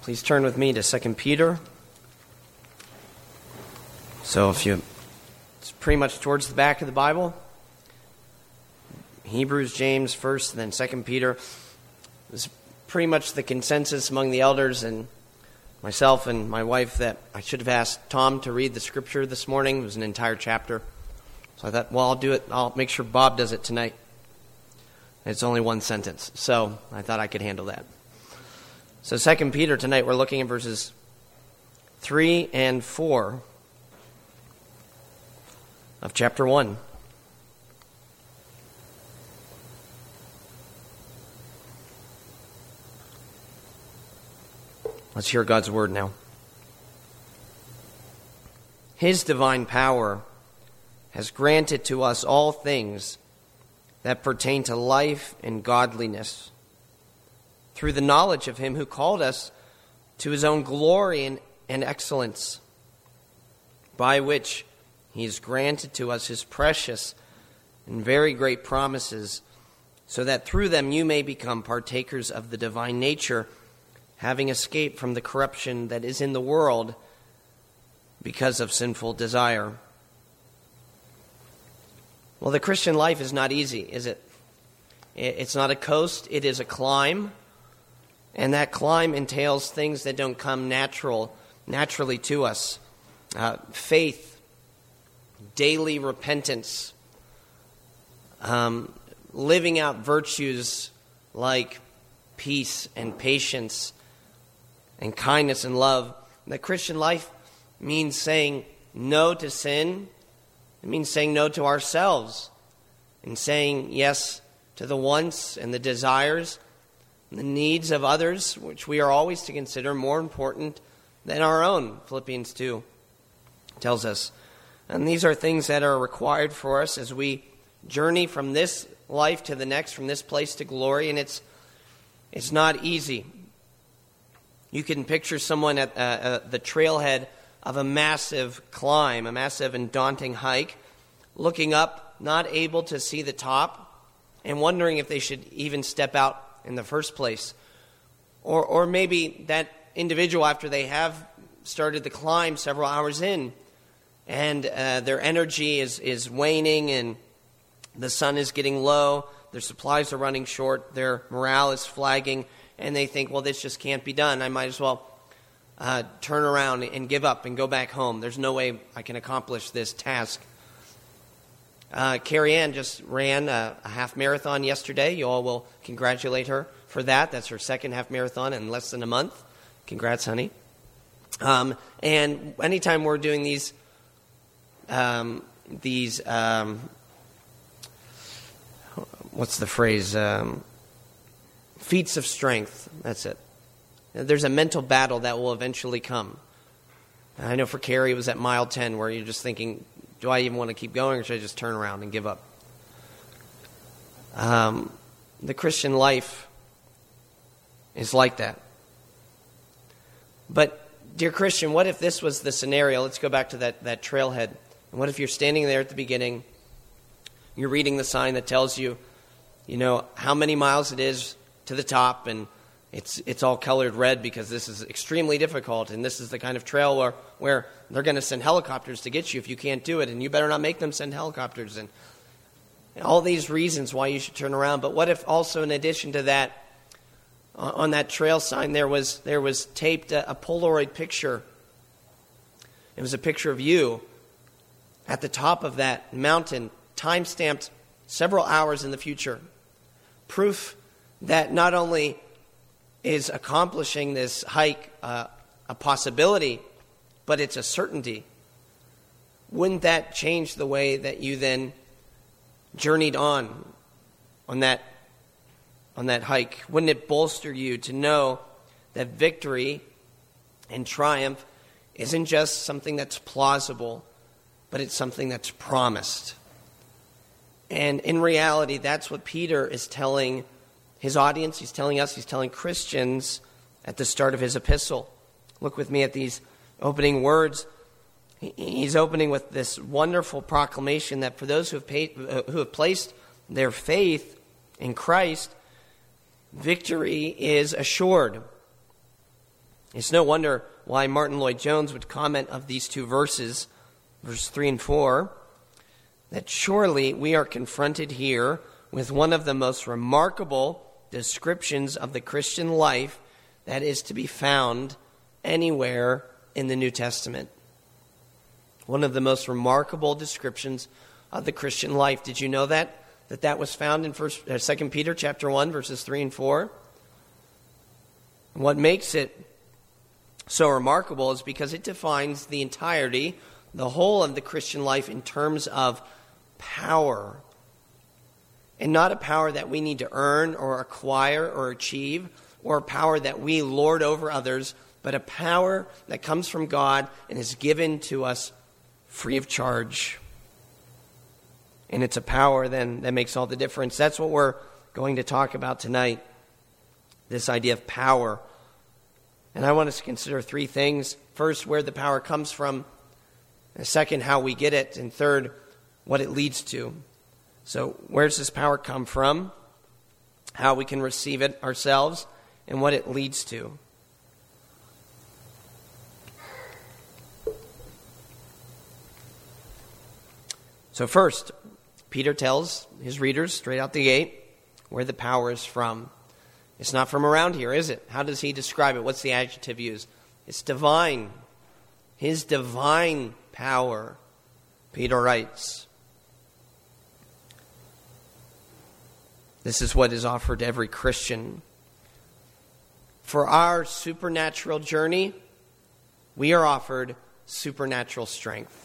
Please turn with me to 2 Peter. So it's pretty much towards the back of the Bible. Hebrews, James first, and then 2 Peter. It's pretty much the consensus among the elders and myself and my wife that I should have asked Tom to read the scripture this morning. It was an entire chapter. So I thought, well, I'll do it. I'll make sure Bob does it tonight. It's only one sentence, so I thought I could handle that. So 2 Peter tonight, we're looking at verses 3 and 4 of chapter 1. Let's hear God's word now. His divine power has granted to us all things that pertain to life and godliness, through the knowledge of him who called us to his own glory and excellence, by which he has granted to us his precious and very great promises, so that through them you may become partakers of the divine nature, having escaped from the corruption that is in the world because of sinful desire. Well, the Christian life is not easy, is it? It's not a coast, it is a climb. And that climb entails things that don't come naturally to us. Faith, daily repentance, living out virtues like peace and patience and kindness and love. The Christian life means saying no to sin. It means saying no to ourselves and saying yes to the wants and the desires and the needs of others, which we are always to consider more important than our own, Philippians 2 tells us. And these are things that are required for us as we journey from this life to the next, from this place to glory, and it's not easy. You can picture someone at the trailhead of a massive climb, a massive and daunting hike, looking up, not able to see the top, and wondering if they should even step out in the first place. Or maybe that individual, after they have started the climb several hours in, and their energy is waning, and the sun is getting low, their supplies are running short, their morale is flagging, and they think, well, this just can't be done. I might as well turn around and give up and go back home. There's no way I can accomplish this task. Carrie Ann just ran a half marathon yesterday. You all will congratulate her for that. That's her second half marathon in less than a month. Congrats, honey. And anytime we're doing these what's the phrase? Feats of strength. That's it. There's a mental battle that will eventually come. I know for Carrie it was at mile 10 where you're just thinking, do I even want to keep going or should I just turn around and give up? The Christian life is like that. But, dear Christian, what if this was the scenario? Let's go back to that trailhead. And what if you're standing there at the beginning, you're reading the sign that tells you, how many miles it is to the top, and it's all colored red because this is extremely difficult, and this is the kind of trail where they're going to send helicopters to get you if you can't do it, and you better not make them send helicopters, and all these reasons why you should turn around. But what if also, in addition to that, on that trail sign there was taped a Polaroid picture? It was a picture of you at the top of that mountain, time-stamped several hours in the future. Proof that not only is accomplishing this hike a possibility, but it's a certainty. Wouldn't that change the way that you then journeyed on that hike? Wouldn't it bolster you to know that victory and triumph isn't just something that's plausible, but it's something that's promised? And in reality, that's what Peter is telling his audience. He's telling us, he's telling Christians at the start of his epistle. Look with me at these opening words. He's opening with this wonderful proclamation that for those who have placed their faith in Christ, victory is assured. It's no wonder why Martin Lloyd-Jones would comment of these two verses, verse 3 and 4, that surely we are confronted here with one of the most remarkable descriptions of the Christian life that is to be found anywhere in the New Testament. One of the most remarkable descriptions of the Christian life. Did you know that was found in 2 Peter chapter 1, verses 3 and 4? And what makes it so remarkable is because it defines the entirety, the whole of the Christian life in terms of power. And not a power that we need to earn or acquire or achieve, or a power that we lord over others, but a power that comes from God and is given to us free of charge. And it's a power then that makes all the difference. That's what we're going to talk about tonight, this idea of power. And I want us to consider three things. First, where the power comes from. And second, how we get it. And third, what it leads to. So where does this power come from? How we can receive it ourselves, and what it leads to. So first, Peter tells his readers straight out the gate where the power is from. It's not from around here, is it? How does he describe it? What's the adjective used? It's divine. His divine power, Peter writes. This is what is offered to every Christian. For our supernatural journey, we are offered supernatural strength.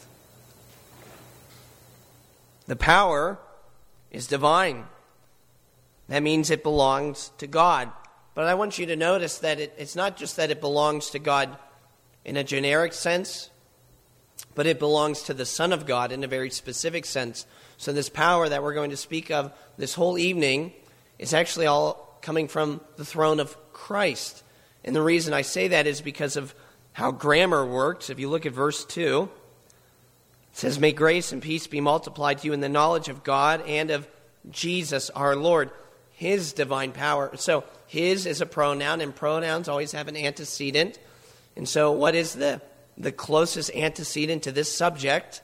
The power is divine. That means it belongs to God. But I want you to notice that it's not just that it belongs to God in a generic sense, but it belongs to the Son of God in a very specific sense. So this power that we're going to speak of this whole evening is actually all coming from the throne of Christ. And the reason I say that is because of how grammar works. If you look at verse 2, it says, "May grace and peace be multiplied to you in the knowledge of God and of Jesus our Lord." His divine power. So his is a pronoun, and pronouns always have an antecedent. And so what is the closest antecedent to this subject?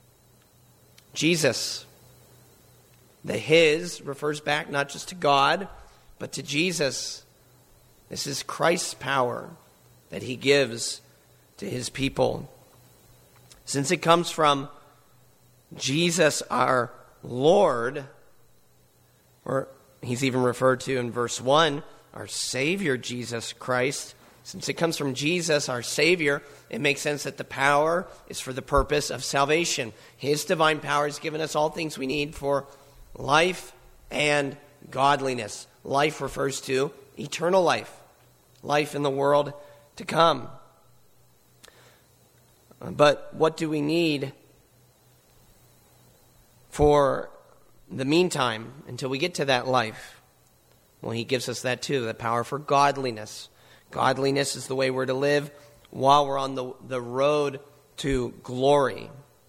Jesus. The his refers back not just to God, but to Jesus. This is Christ's power that he gives to his people. Since it comes from Jesus our Lord, or he's even referred to in verse 1, our Savior Jesus Christ. Since it comes from Jesus, our Savior, it makes sense that the power is for the purpose of salvation. His divine power has given us all things we need for life and godliness. Life refers to eternal life, life in the world to come. But what do we need for the meantime until we get to that life? Well, he gives us that too, the power for godliness. Godliness is the way we're to live while we're on the road to glory.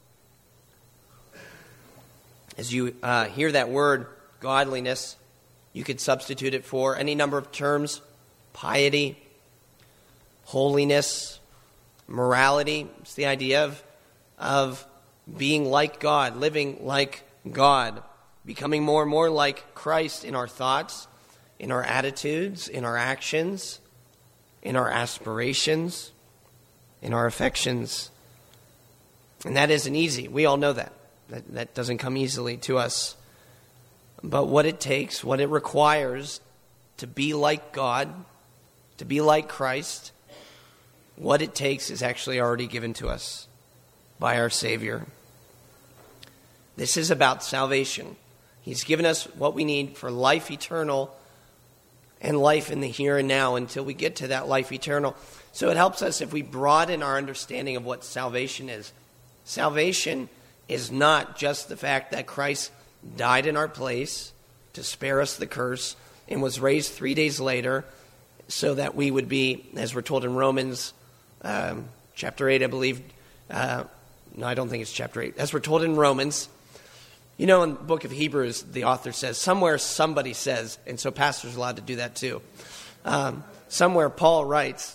As you hear that word, godliness, you could substitute it for any number of terms: piety, holiness, morality. It's the idea of being like God, living like God, becoming more and more like Christ in our thoughts, in our attitudes, in our actions, in our aspirations, in our affections. And that isn't easy. We all know that. That doesn't come easily to us. But what it takes, what it requires to be like God, to be like Christ, what it takes is actually already given to us by our Savior. This is about salvation. He's given us what we need for life eternal and life in the here and now until we get to that life eternal. So it helps us if we broaden our understanding of what salvation is. Salvation is not just the fact that Christ died in our place to spare us the curse and was raised 3 days later so that we would be, as we're told in Romans chapter 8, I believe. No, I don't think it's chapter 8. As we're told in Romans, you know, in the book of Hebrews, the author says, somewhere somebody says, and so pastors are allowed to do that too. Somewhere Paul writes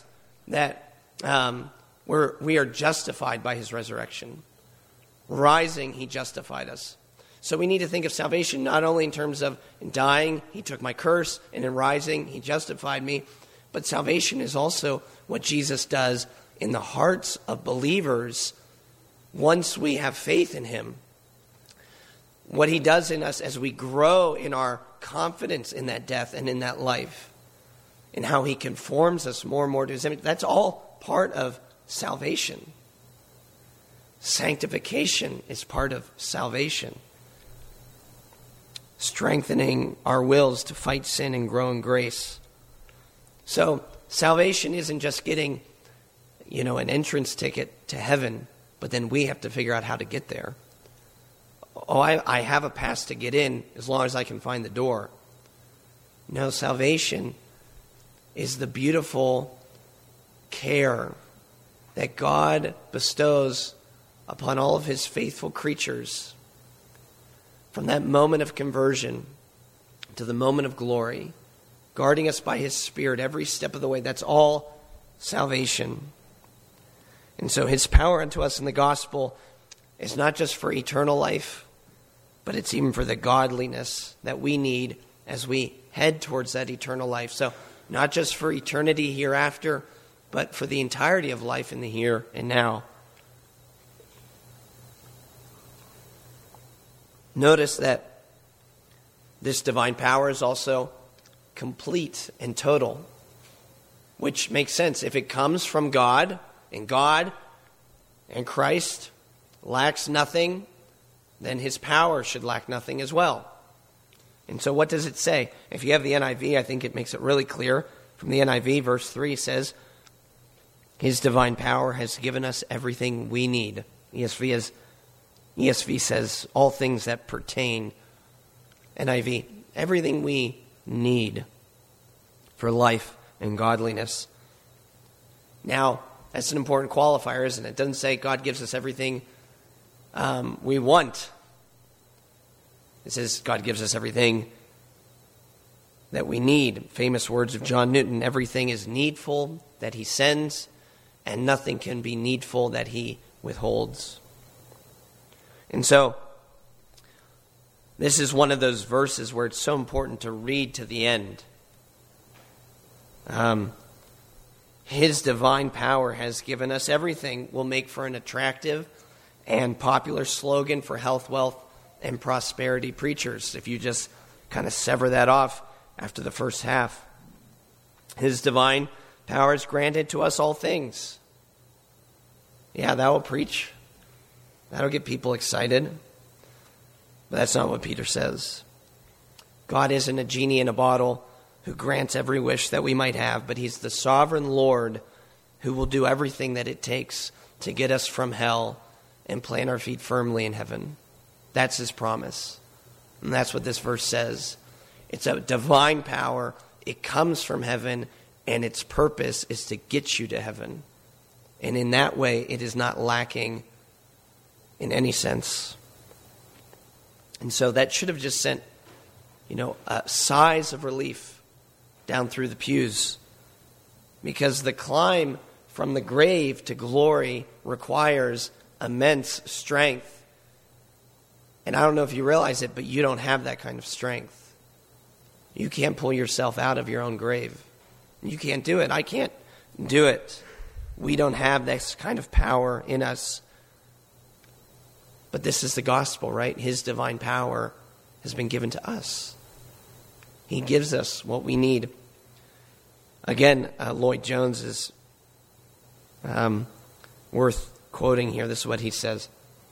that we are justified by his resurrection. Rising, he justified us. So we need to think of salvation not only in terms of in dying, he took my curse, and in rising, he justified me, but salvation is also what Jesus does in the hearts of believers once we have faith in him. What he does in us as we grow in our confidence in that death and in that life, and how he conforms us more and more to his image, that's all part of salvation. Sanctification is part of salvation. Strengthening our wills to fight sin and grow in grace. So salvation isn't just getting, an entrance ticket to heaven, but then we have to figure out how to get there. Oh, I have a pass to get in as long as I can find the door. No, salvation is the beautiful care that God bestows upon all of his faithful creatures. From that moment of conversion to the moment of glory, guarding us by his Spirit every step of the way, that's all salvation. And so his power unto us in the gospel is not just for eternal life, but it's even for the godliness that we need as we head towards that eternal life. So not just for eternity hereafter, but for the entirety of life in the here and now. Notice that this divine power is also complete and total, which makes sense. If it comes from God and Christ lacks nothing, then his power should lack nothing as well. And so what does it say? If you have the NIV, I think it makes it really clear. From the NIV, verse 3 says, his divine power has given us everything we need. ESV says all things that pertain. NIV, everything we need for life and godliness. Now, that's an important qualifier, isn't it? It doesn't say God gives us everything we want. It says God gives us everything that we need. Famous words of John Newton, everything is needful that he sends, and nothing can be needful that he withholds. And so, this is one of those verses where it's so important to read to the end. His divine power has given us everything will make for an attractive and popular slogan for health, wealth, and prosperity preachers. If you just kind of sever that off after the first half. His divine power has granted to us all things. Yeah, that will preach. That'll get people excited. But that's not what Peter says. God isn't a genie in a bottle who grants every wish that we might have, but he's the sovereign Lord who will do everything that it takes to get us from hell and plant our feet firmly in heaven. That's his promise. And that's what this verse says. It's a divine power. It comes from heaven, and its purpose is to get you to heaven. And in that way, it is not lacking in any sense. And so that should have just sent, sighs of relief down through the pews. Because the climb from the grave to glory requires immense strength. And I don't know if you realize it, but you don't have that kind of strength. You can't pull yourself out of your own grave. You can't do it. I can't do it. We don't have this kind of power in us. But this is the gospel, right? His divine power has been given to us. He gives us what we need. Again, Lloyd Jones is worth quoting here. This is what he says.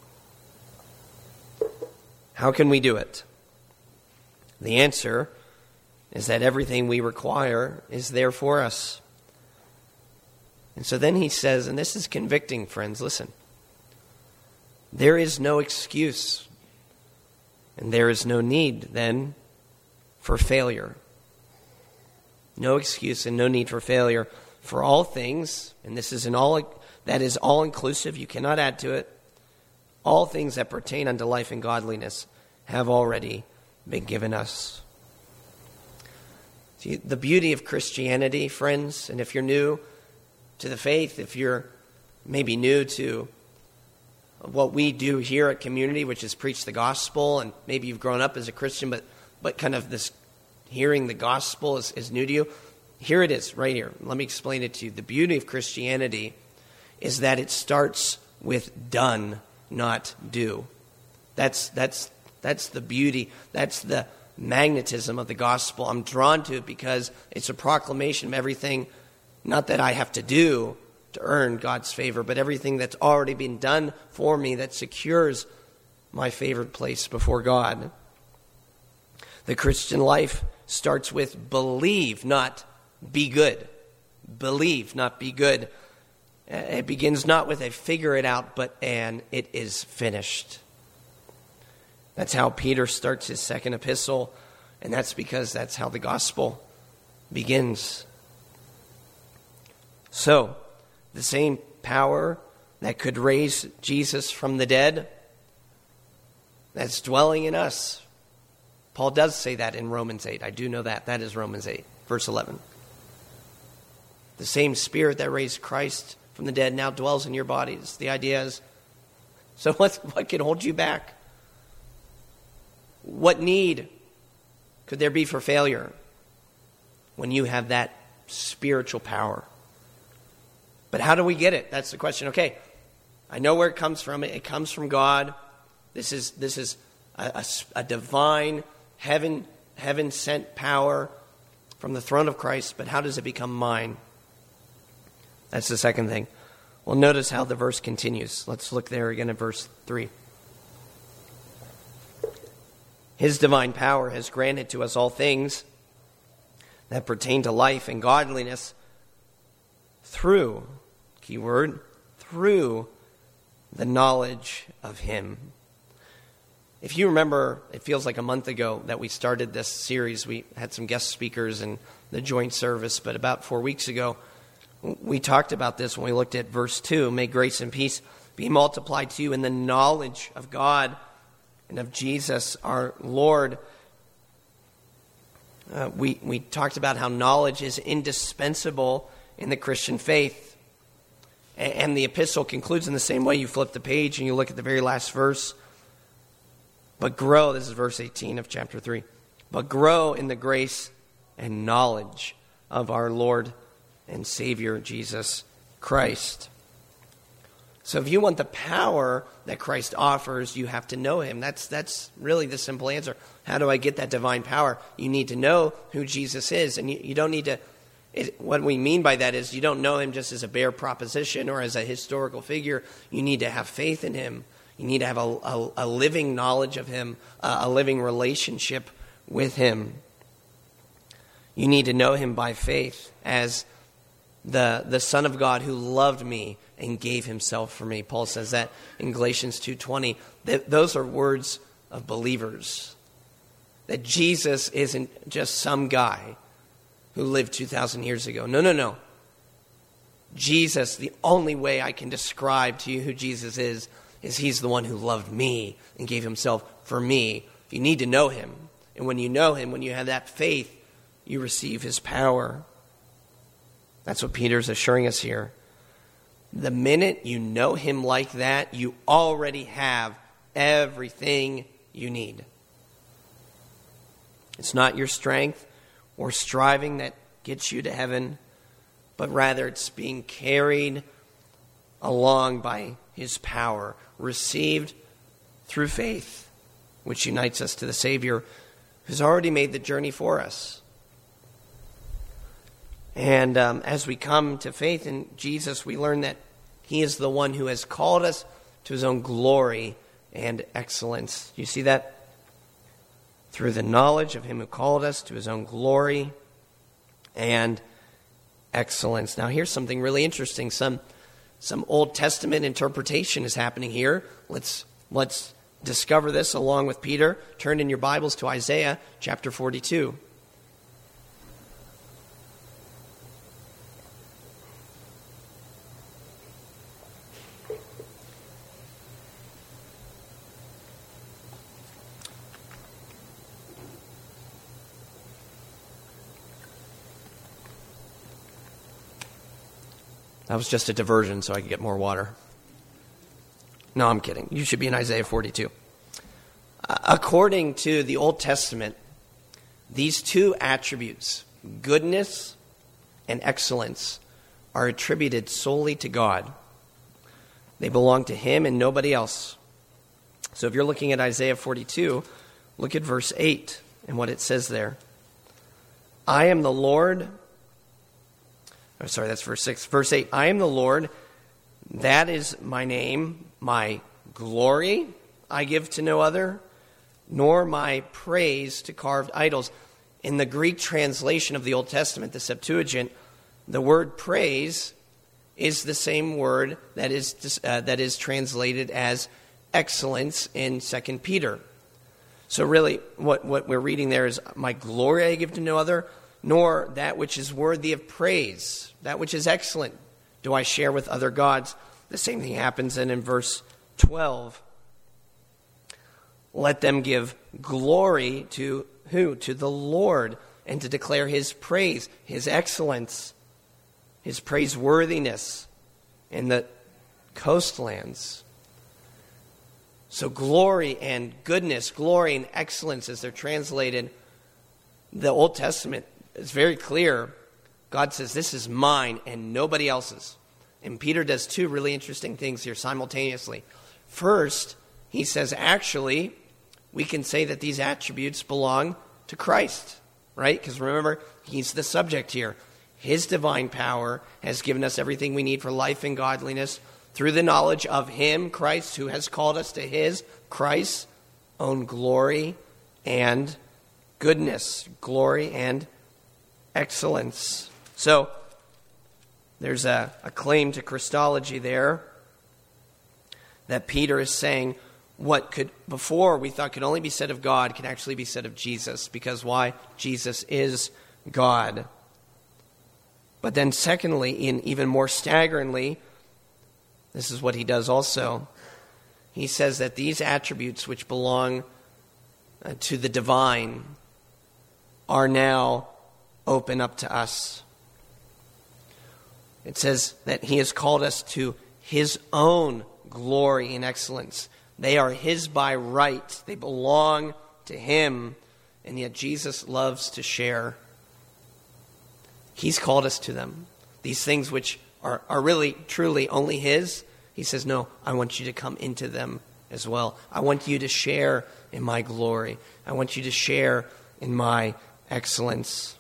How can we do it? The answer is that everything we require is there for us. And so then he says, and this is convicting, friends, listen. There is no excuse, and there is no need, then, for failure. No excuse and no need for failure. For all things, and this is that is all-inclusive, you cannot add to it, all things that pertain unto life and godliness have already been given us. See, the beauty of Christianity, friends, and if you're new, to the faith, if you're maybe new to what we do here at Community, which is preach the gospel, and maybe you've grown up as a Christian, but kind of this hearing the gospel is new to you, here it is, right here. Let me explain it to you. The beauty of Christianity is that it starts with done, not do. That's the beauty. That's the magnetism of the gospel. I'm drawn to it because it's a proclamation of everything, not that I have to do to earn God's favor, but everything that's already been done for me that secures my favored place before God. The Christian life starts with believe, not be good. Believe, not be good. It begins not with a figure it out, but an it is finished. That's how Peter starts his second epistle, and that's because that's how the gospel begins. So, the same power that could raise Jesus from the dead, that's dwelling in us. Paul does say that in Romans 8. I do know that. That is Romans 8, verse 11. The same Spirit that raised Christ from the dead now dwells in your bodies. The idea is, so what can hold you back? What need could there be for failure when you have that spiritual power? But how do we get it? That's the question. Okay, I know where it comes from. It comes from God. This is a divine, heaven-sent power from the throne of Christ. But how does it become mine? That's the second thing. Well, notice how the verse continues. Let's look there again at verse 3. His divine power has granted to us all things that pertain to life and godliness through, keyword, through the knowledge of Him. If you remember, it feels like a month ago that we started this series. We had some guest speakers in the joint service, but about 4 weeks ago, we talked about this when we looked at verse 2. May grace and peace be multiplied to you in the knowledge of God and of Jesus our Lord. We talked about how knowledge is indispensable in the Christian faith. And the epistle concludes in the same way. You flip the page and you look at the very last verse. But grow, this is verse 18 of chapter 3. But grow in the grace and knowledge of our Lord and Savior Jesus Christ. So if you want the power that Christ offers, you have to know Him. That's really the simple answer. How do I get that divine power? You need to know who Jesus is. And you don't need to, what we mean by that is you don't know Him just as a bare proposition or as a historical figure. You need to have faith in Him. You need to have a living knowledge of Him, a living relationship with Him. You need to know Him by faith as the Son of God who loved me and gave Himself for me. Paul says that in Galatians 2:20. Those are words of believers. That Jesus isn't just some guy who lived 2,000 years ago. No. Jesus, the only way I can describe to you who Jesus is He's the one who loved me and gave Himself for me. You need to know Him. And when you know Him, when you have that faith, you receive His power. That's what Peter's assuring us here. The minute you know Him like that, you already have everything you need. It's not your strength or striving that gets you to heaven, but rather it's being carried along by His power, received through faith, which unites us to the Savior who's already made the journey for us. And as we come to faith in Jesus, we learn that He is the one who has called us to His own glory and excellence. You see that? Through the knowledge of Him who called us to His own glory and excellence. Now here's something really interesting. Some Old Testament interpretation is happening here. Let's discover this along with Peter. Turn in your Bibles to Isaiah chapter 42. That was just a diversion so I could get more water. No, I'm kidding. You should be in Isaiah 42. According to the Old Testament, these two attributes, goodness and excellence, are attributed solely to God. They belong to him and nobody else. So if you're looking at Isaiah 42, look at verse 8 and what it says there. I am the Lord. Oh, sorry, that's verse 6. Verse 8, I am the Lord. That is my name. My glory I give to no other, nor my praise to carved idols. In the Greek translation of the Old Testament, the Septuagint, the word praise is the same word that is translated as excellence in 2 Peter. So really, what we're reading there is, my glory I give to no other, nor that which is worthy of praise, that which is excellent, do I share with other gods. The same thing happens then in verse 12. Let them give glory to who? To the Lord, and to declare his praise, his excellence, his praiseworthiness in the coastlands. So glory and goodness, glory and excellence as they're translated, the Old Testament is very clear. God says, this is mine and nobody else's. And Peter does two really interesting things here simultaneously. First, he says, actually, we can say that these attributes belong to Christ, right? Because remember, he's the subject here. His divine power has given us everything we need for life and godliness through the knowledge of him, Christ, who has called us to his, Christ's own glory and goodness, glory and excellence. So there's a claim to Christology there that Peter is saying what could before we thought could only be said of God can actually be said of Jesus. Because why? Jesus is God. But then secondly, in even more staggeringly, this is what he does also. He says that these attributes which belong to the divine are now open up to us. It says that he has called us to his own glory and excellence. They are his by right. They belong to him. And yet Jesus loves to share. He's called us to them. These things which are really, truly only his. He says, no, I want you to come into them as well. I want you to share in my glory. I want you to share in my excellence.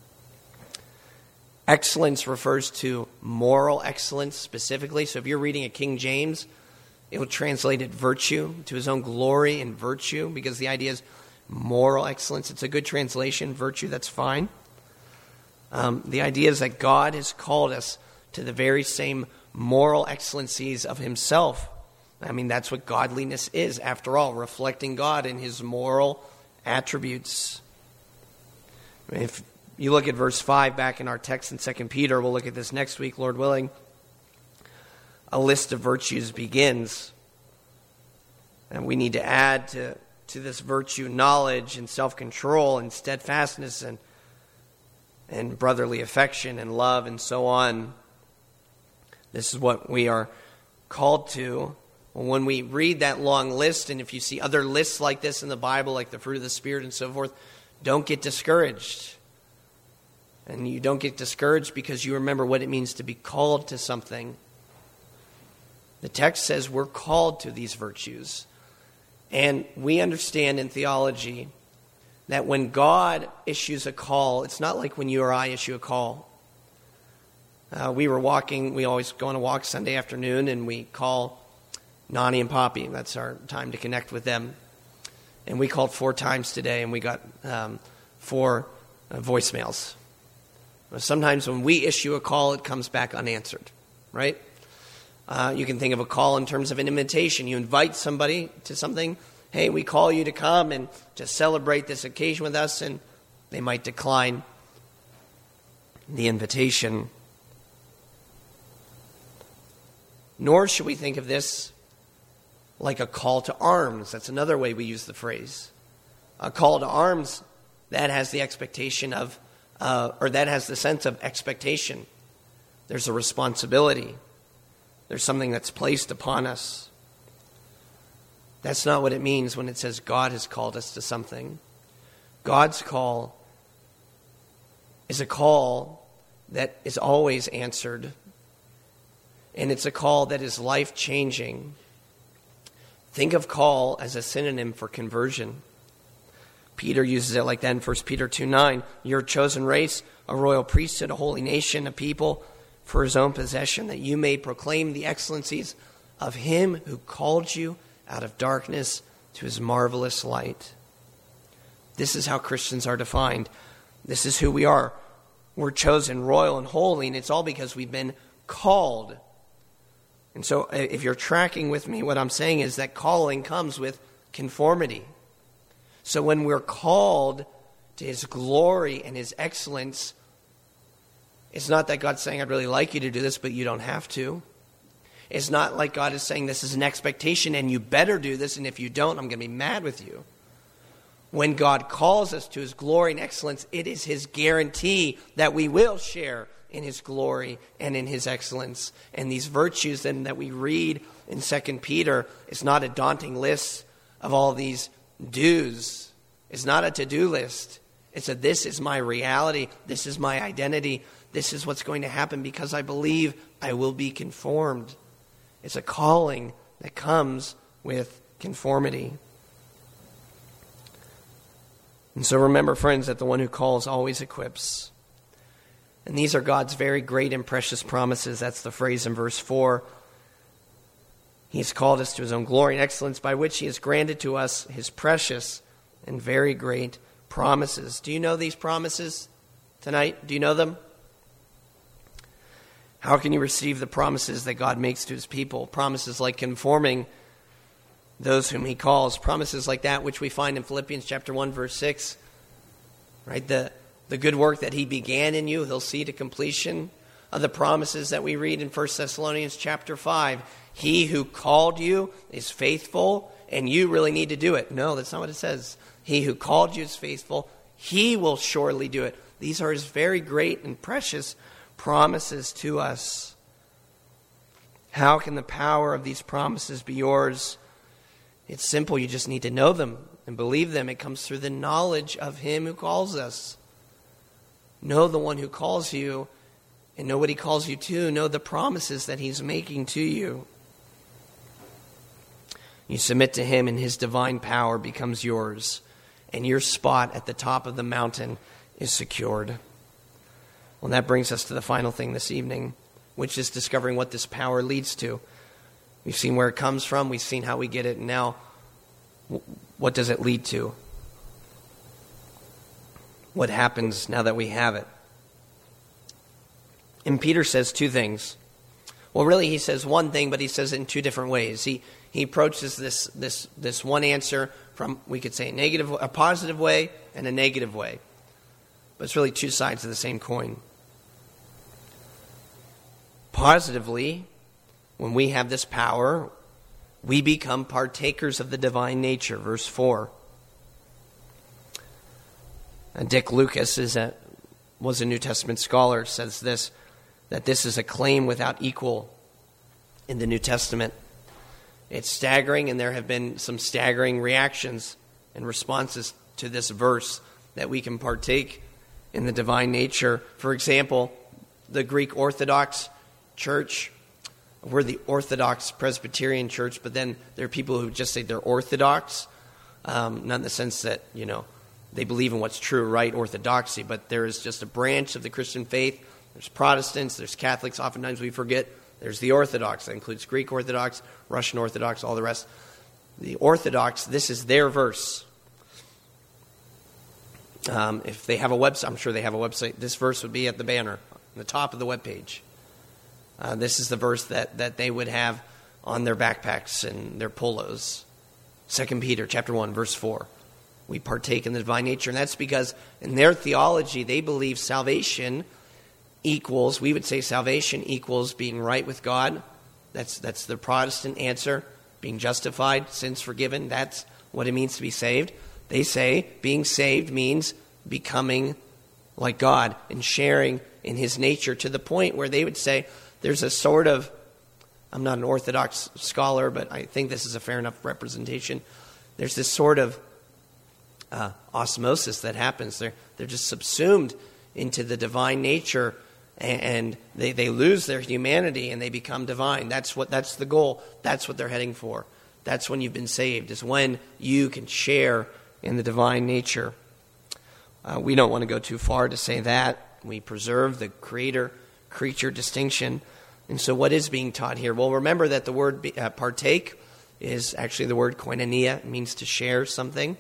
Excellence refers to moral excellence specifically. So if you're reading a King James, it will translate it virtue, to his own glory and virtue, because the idea is moral excellence. It's a good translation. Virtue, that's fine. The idea is that God has called us to the very same moral excellencies of himself. I mean, that's what godliness is, after all, reflecting God in his moral attributes. If you look at verse 5 back in our text in 2 Peter, we'll look at this next week, Lord willing. A list of virtues begins. And we need to add to this virtue knowledge and self-control and steadfastness and brotherly affection and love and so on. This is what we are called to. When we read that long list, and if you see other lists like this in the Bible, like the fruit of the Spirit and so forth, don't get discouraged. And you don't get discouraged because you remember what it means to be called to something. The text says we're called to these virtues. And we understand in theology that when God issues a call, it's not like when you or I issue a call. We always go on a walk Sunday afternoon, and we call Nani and Poppy. That's our time to connect with them. And we called 4 times today, and we got 4 voicemails. Sometimes when we issue a call, it comes back unanswered, right? You can think of a call in terms of an invitation. You invite somebody to something. Hey, we call you to come and to celebrate this occasion with us, and they might decline the invitation. Nor should we think of this like a call to arms. That's another way we use the phrase. A call to arms, that has the expectation of, or that has the sense of expectation. There's a responsibility. There's something that's placed upon us. That's not what it means when it says God has called us to something. God's call is a call that is always answered. And it's a call that is life-changing. Think of call as a synonym for conversion. Peter uses it like that in 1 Peter 2:9. You're a chosen race, a royal priesthood, a holy nation, a people for his own possession, that you may proclaim the excellencies of him who called you out of darkness to his marvelous light. This is how Christians are defined. This is who we are. We're chosen, royal, and holy, and it's all because we've been called. And so if you're tracking with me, what I'm saying is that calling comes with conformity. So when we're called to his glory and his excellence, it's not that God's saying, I'd really like you to do this, but you don't have to. It's not like God is saying this is an expectation and you better do this, and if you don't, I'm going to be mad with you. When God calls us to his glory and excellence, it is his guarantee that we will share in his glory and in his excellence. And these virtues then that we read in 2 Peter is not a daunting list of all these do's. It's not a to-do list. It's a this is my reality. This is my identity. This is what's going to happen because I believe I will be conformed. It's a calling that comes with conformity. And so remember, friends, that the one who calls always equips. And these are God's very great and precious promises. That's the phrase in verse 4. He's called us to his own glory and excellence, by which he has granted to us his precious and very great promises. Do you know these promises tonight? Do you know them? How can you receive the promises that God makes to his people? Promises like conforming those whom he calls. Promises like that which we find in Philippians chapter 1, verse 6. Right? The good work that he began in you, he'll see to completion. The promises that we read in 1 Thessalonians chapter 5. He who called you is faithful, and you really need to do it. No, that's not what it says. He who called you is faithful. He will surely do it. These are his very great and precious promises to us. How can the power of these promises be yours? It's simple. You just need to know them and believe them. It comes through the knowledge of him who calls us. Know the one who calls you and know what he calls you to. Know the promises that he's making to you. You submit to him and his divine power becomes yours, and your spot at the top of the mountain is secured. Well, that brings us to the final thing this evening, which is discovering what this power leads to. We've seen where it comes from. We've seen how we get it. And now, what does it lead to? What happens now that we have it? And Peter says two things. Well, really, he says one thing, but he says it in two different ways. He approaches this one answer from, we could say, a positive way and a negative way. But it's really two sides of the same coin. Positively, when we have this power, we become partakers of the divine nature. Verse 4. Dick Lucas was a New Testament scholar, says this, that this is a claim without equal in the New Testament. It's staggering, and there have been some staggering reactions and responses to this verse, that we can partake in the divine nature. For example, the Greek Orthodox Church, we're the Orthodox Presbyterian Church, but then there are people who just say they're Orthodox, not in the sense that, they believe in what's true, right, orthodoxy, but there is just a branch of the Christian faith. There's Protestants, there's Catholics, oftentimes we forget. There's the Orthodox, that includes Greek Orthodox, Russian Orthodox, all the rest. The Orthodox, this is their verse. If they have a website, I'm sure they have a website, this verse would be at the banner, on the top of the webpage. This is the verse that they would have on their backpacks and their polos. 2 Peter chapter 1, verse 4. We partake in the divine nature. And that's because in their theology, they believe salvation equals, we would say salvation equals being right with God. That's the Protestant answer. Being justified, sins forgiven. That's what it means to be saved. They say being saved means becoming like God and sharing in his nature, to the point where they would say there's a sort of, I'm not an Orthodox scholar, but I think this is a fair enough representation. There's this sort of osmosis that happens. They're just subsumed into the divine nature, and they lose their humanity and they become divine. That's the goal. That's what they're heading for. That's when you've been saved, is when you can share in the divine nature. We don't want to go too far to say that. We preserve the creator-creature distinction. And so what is being taught here? Well, remember that the word partake is actually the word koinonia. It means to share something.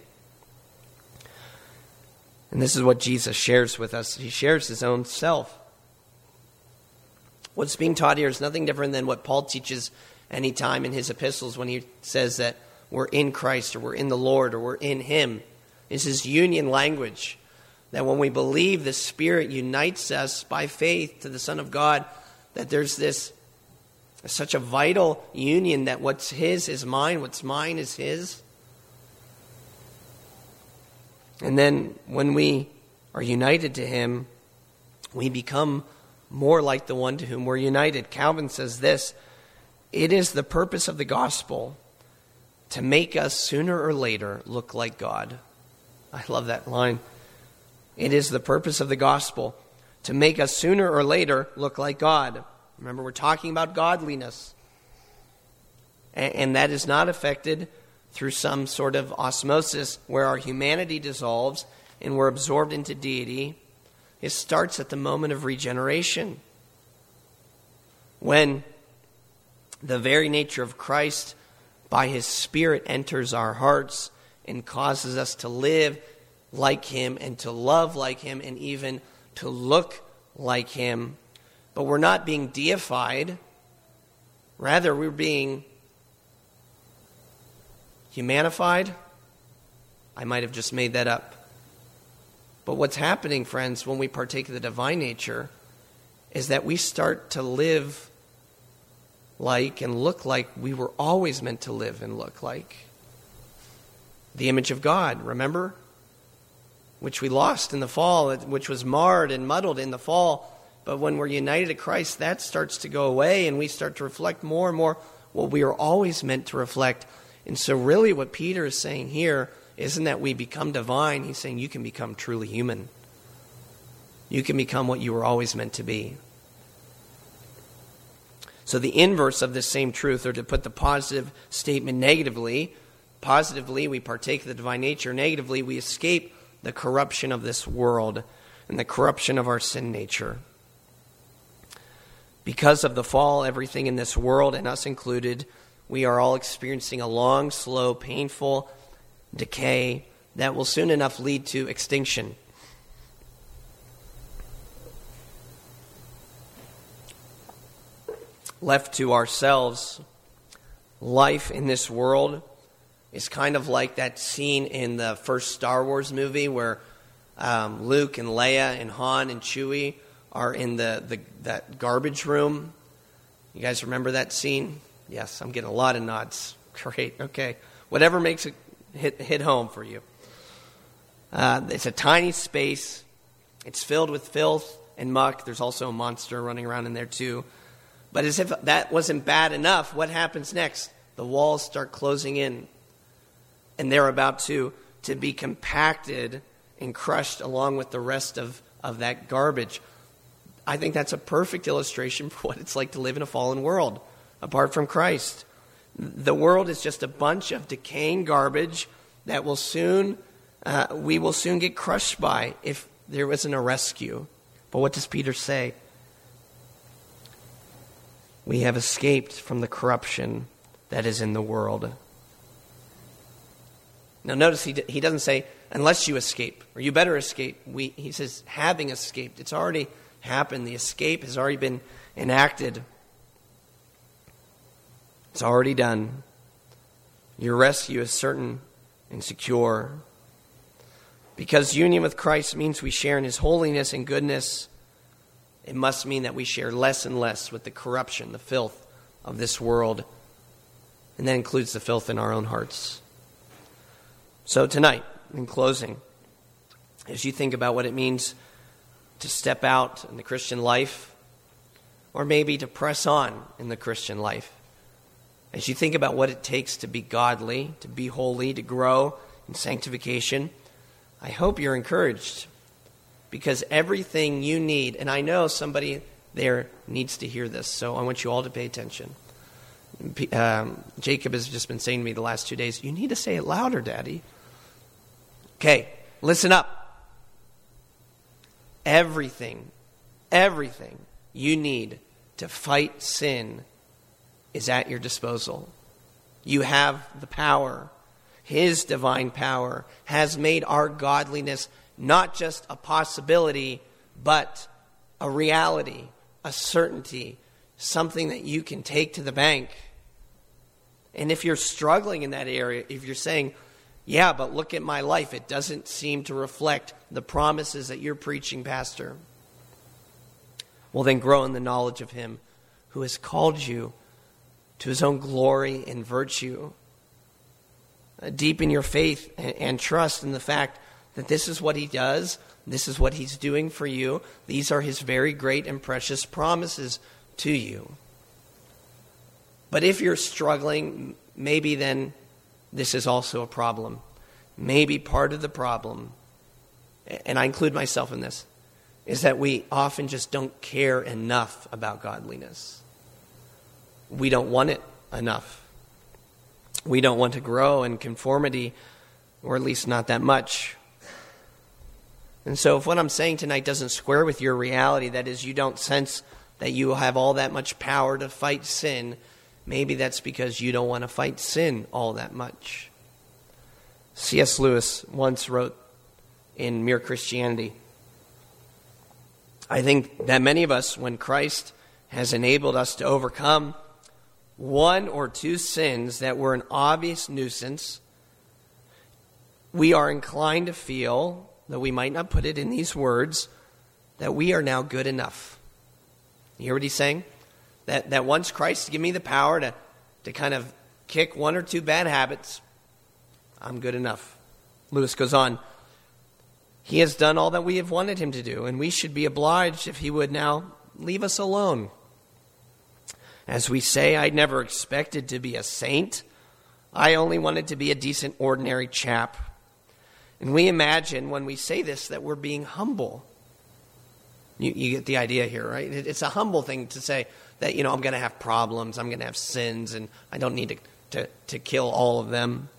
And this is what Jesus shares with us. He shares his own self. What's being taught here is nothing different than what Paul teaches any time in his epistles when he says that we're in Christ, or we're in the Lord, or we're in him. It's his union language, that when we believe, the Spirit unites us by faith to the Son of God, that there's this such a vital union that what's his is mine, what's mine is his. And then when we are united to him, we become more like the one to whom we're united. Calvin says this: it is the purpose of the gospel to make us sooner or later look like God. I love that line. It is the purpose of the gospel to make us sooner or later look like God. Remember, we're talking about godliness. And that is not affected through some sort of osmosis where our humanity dissolves and we're absorbed into deity. It starts at the moment of regeneration, when the very nature of Christ by his Spirit enters our hearts and causes us to live like him and to love like him and even to look like him. But we're not being deified. Rather, we're being humanified. I might have just made that up. But what's happening, friends, when we partake of the divine nature is that we start to live like and look like we were always meant to live and look like. The image of God, remember? Which we lost in the fall, which was marred and muddled in the fall. But when we're united to Christ, that starts to go away and we start to reflect more and more what we are always meant to reflect. And so really what Peter is saying here isn't that we become divine. He's saying you can become truly human. You can become what you were always meant to be. So the inverse of this same truth, or to put the positive statement negatively, positively we partake of the divine nature, negatively we escape the corruption of this world and the corruption of our sin nature. Because of the fall, everything in this world, and us included, we are all experiencing a long, slow, painful decay that will soon enough lead to extinction. Left to ourselves, life in this world is kind of like that scene in the first Star Wars movie where Luke and Leia and Han and Chewie are in that garbage room. You guys remember that scene? Yes, I'm getting a lot of nods. Great, okay. Whatever makes it hit home for you. It's a tiny space. It's filled with filth and muck. There's also a monster running around in there too. But as if that wasn't bad enough, what happens next? The walls start closing in. And they're about to be compacted and crushed along with the rest of that garbage. I think that's a perfect illustration for what it's like to live in a fallen world apart from Christ. The world is just a bunch of decaying garbage that we will soon get crushed by if there isn't a rescue. But what does Peter say? We have escaped from the corruption that is in the world. Now notice he doesn't say, unless you escape, or you better escape. He says, having escaped. It's already happened. The escape has already been enacted. It's already done. Your rescue is certain and secure. Because union with Christ means we share in his holiness and goodness, it must mean that we share less and less with the corruption, the filth of this world. And that includes the filth in our own hearts. So tonight, in closing, as you think about what it means to step out in the Christian life, or maybe to press on in the Christian life. As you think about what it takes to be godly, to be holy, to grow in sanctification, I hope you're encouraged, because everything you need, and I know somebody there needs to hear this, so I want you all to pay attention. Jacob has just been saying to me the last 2 days, you need to say it louder, Daddy. Okay, listen up. Everything you need to fight sin is at your disposal. You have the power. His divine power has made our godliness not just a possibility, but a reality, a certainty, something that you can take to the bank. And if you're struggling in that area, if you're saying, yeah, but look at my life, it doesn't seem to reflect the promises that you're preaching, Pastor, well, then grow in the knowledge of him who has called you to his own glory and virtue. Deepen your faith and trust in the fact that this is what he does, this is what he's doing for you. These are his very great and precious promises to you. But if you're struggling, maybe then this is also a problem. Maybe part of the problem, and I include myself in this, is that we often just don't care enough about godliness. We don't want it enough. We don't want to grow in conformity, or at least not that much. And so if what I'm saying tonight doesn't square with your reality, that is, you don't sense that you have all that much power to fight sin, maybe that's because you don't want to fight sin all that much. C.S. Lewis once wrote in Mere Christianity, I think that many of us, when Christ has enabled us to overcome one or two sins that were an obvious nuisance, we are inclined to feel, though we might not put it in these words, that we are now good enough. You hear what he's saying? That once Christ gave me the power to kind of kick one or two bad habits, I'm good enough. Lewis goes on, he has done all that we have wanted him to do, and we should be obliged if he would now leave us alone. As we say, I never expected to be a saint. I only wanted to be a decent, ordinary chap. And we imagine when we say this that we're being humble. You get the idea here, right? It's a humble thing to say that, I'm going to have problems, I'm going to have sins, and I don't need to kill all of them.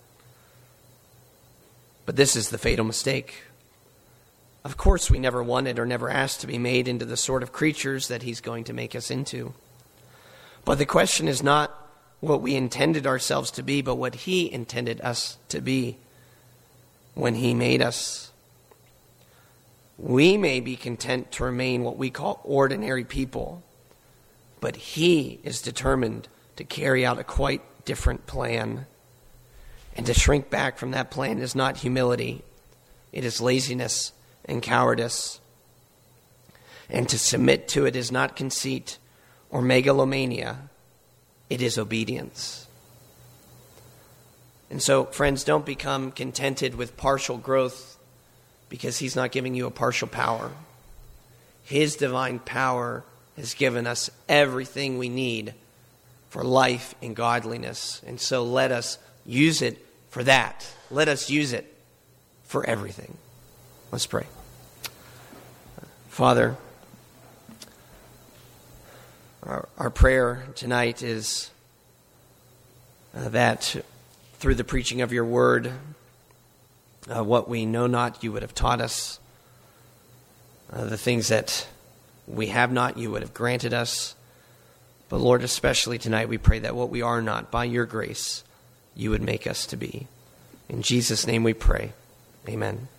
But this is the fatal mistake. Of course, we never wanted or never asked to be made into the sort of creatures that he's going to make us into. But the question is not what we intended ourselves to be, but what he intended us to be when he made us. We may be content to remain what we call ordinary people, but he is determined to carry out a quite different plan. And to shrink back from that plan is not humility. It is laziness and cowardice. And to submit to it is not conceit or megalomania. It is obedience. And so, friends, don't become contented with partial growth because he's not giving you a partial power. His divine power has given us everything we need for life and godliness. And so let us use it for that. Let us use it for everything. Let's pray. Father, our prayer tonight is that through the preaching of your word, what we know not, you would have taught us. The things that we have not, you would have granted us. But Lord, especially tonight, we pray that what we are not, by your grace, you would make us to be. In Jesus' name we pray. Amen.